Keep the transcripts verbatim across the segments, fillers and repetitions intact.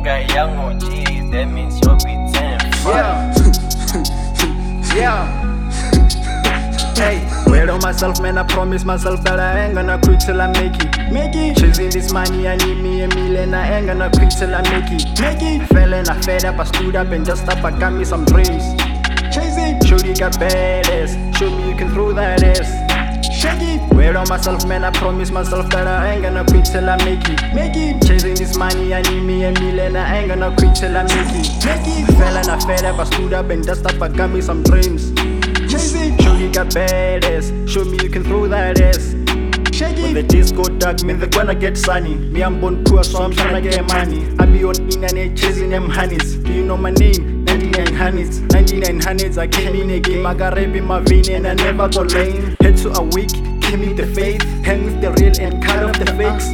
got young O Gs, that means you'll be ten. Yeah. Yeah. Hey, wait on myself, man. I promise myself that I ain't gonna quit till I make it. Make it. Chasing this money, I need me a million. I ain't gonna quit till I make it. Make it. I fell and I fed up, I stood up and just up. I got me some dreams. Chasing. Show you got badass. Show me you can throw that ass. Shake it. Wait on myself, man. I promise myself that I ain't gonna quit till I make it. Make it. Chasing this money, I need me a million. I ain't gonna quit till I make it. Make it. I fell and I fed up, I stood up and just up. I got me some dreams. Show you got badass. Show me you can throw that ass. Shake it. When the days go dark, mean they're gonna get sunny. Me, I'm born poor, so I'm tryna get money. I be on internet chasing them honeys. Do you know my name? ninety-nine hundreds. ninety-nine hundreds, I came in a game. I got rap in my vein and I never got lame. Head to a week, came with the faith. Hang with the real and cut off the fakes.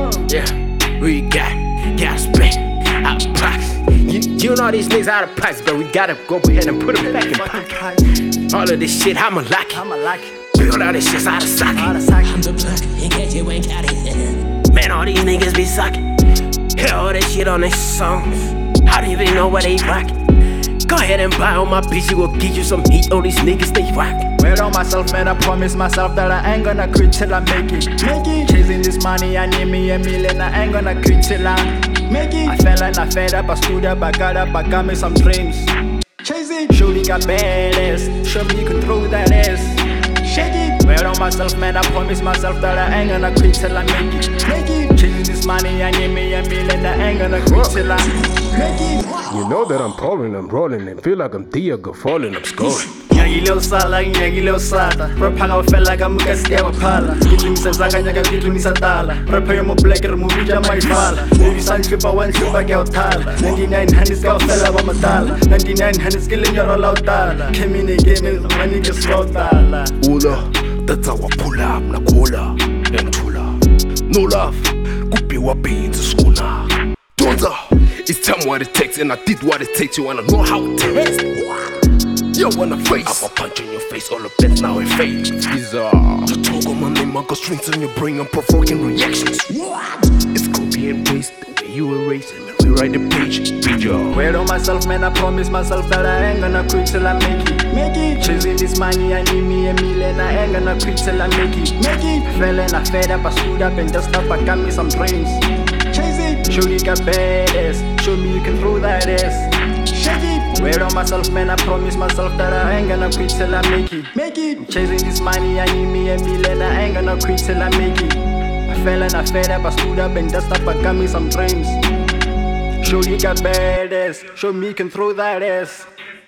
Yeah, we got gas back out of pocket. You, you know these niggas out of pockets, but we gotta go ahead and put them back in pocket. All of this shit, I'ma lock it. I'ma lock it. Build all this shit out of socket. Out of socket. I'm the plug, in case you ain't got it. Man, all these niggas be sucking. Hear all that shit on their songs. I don't even know where they rockin'. Go ahead and buy all my bitches, we'll give you some heat. All these niggas, they rockin'. Wait on myself, man, I promise myself that I ain't gonna quit till I make it. Make it. Chasing this money, I need me a million. I ain't gonna quit till I make it. I fell and I fed up, I stood up, I got up, I got me some dreams. Chasing. Show you got badass. Show me you can throw that ass. Shake it. Wait on myself, man, I promise myself that I ain't gonna quit till I make it. Make it. Chasing this money, I need me a million. I ain't gonna quit till I make it. You know that I'm rolling, I'm rolling, and feel like I'm Diego falling, I'm scoring. Nyagilo sala, nyagilo sata. Rapper ga fela ka muka sia ba phala. Itlumisa zaka nyaga itlumisa tala. Rapper yo mo black remove ja my fala. Maybe san tripa one tripa ke uthala. ninety-nine hundreds ka fela ba matala. ninety-nine hundreds ke lenyaro la utala. Came in again and money ke slow tala. Ula, that's how I pull up, na cola, and tula. No love, kupiwa beans skuna. Donza, it's time what it takes, and I did what it takes. You wanna know how it tastes? You wanna face? I'll punch in your face, all the bets now in fade. Bizarre. You talk on my name, I got strings on your brain, I'm provoking reactions. It's copy and paste, the way you erase it, man, rewrite the page. Big job. Wait on myself, man, I promise myself that I ain't gonna quit till I make it. Make it. Chasing this money, I need me a million. I ain't gonna quit till I make it. Make it. I fell and I fed up, I stood up and just up, I got me some dreams. Chasing. Show you got badass. Show me you can throw that ass. Shake it. Wait on myself, man, I promise myself that I ain't gonna quit till I make it. Make it. Chasing this money, I need me a million. I ain't gonna quit till I make it. I fell and I fed up, I stood up and just up, I got me some dreams. Show you got badass. Show me you can throw that ass.